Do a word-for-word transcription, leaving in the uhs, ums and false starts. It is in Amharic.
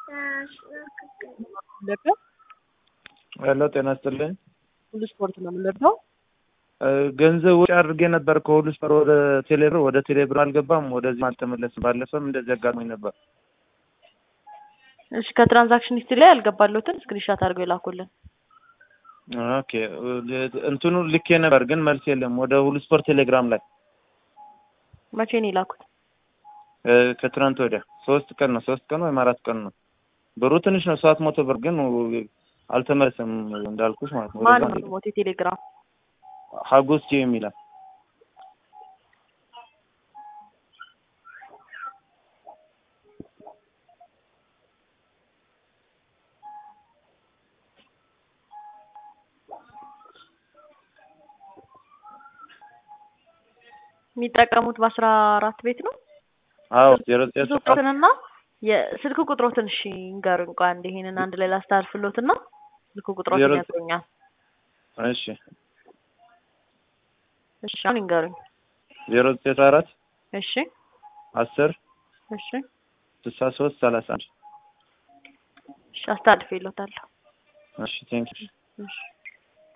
ለበ ሄሎ ጤና ይስጥልኝ ሁሉ ስፖርት ነው የምንለው ገንዘብ ወጪ አድርጌ ነበር ከሁሉ ስፖርት ወደ ቴሌብር ወደ ቴሌብር አልገባም ወደዚህ አልተመለስም ባለፈም እንደዚህ አጋጥሞኝ ነበር እሺ ከትራንዛክሽን ሂስትሪ ላይ ያልገባሉትን ስክሪንሾት አድርገው ይላኩልን ኦኬ እንትኑ ልኬ ነበር ግን መልስ የለም ወደ ሁሉ ስፖርት ቴሌግራም ላይ መቼ ነው ይላኩት ከትራንት ወዲያ ሶስት ቀን ነው ሶስት ቀን ወይ አራት ቀን ነው ብሩ ትንሽ ነው ሰባት መቶ ብር ግን አልተመለሰም እንዳልኩሽ ማለት ነው ማን ነው ሞቴ ቴሌግራም ሀጎስ ጄሚላ የሚጠቀሙት በአስራ አራት ቤት ነው አዎ ዜሮ ዘጠኝ እና የስልክ ቁጥሮትን እሺ እንገሩኝ እንኳን አንድ ይሄንን አንድ ላይ ላስተላልፍሎትና ስልክ ቁጥሮትን ያገኛል እሺ እሺ አሁን እንገሩኝ ዜሮ ዘጠኝ አራት እሺ አስር እሺ ስልሳ ሶስት ሰላሳ አንድ እሺ አስተላልፍሎታል እሺ ቴንክ ዩ እሺ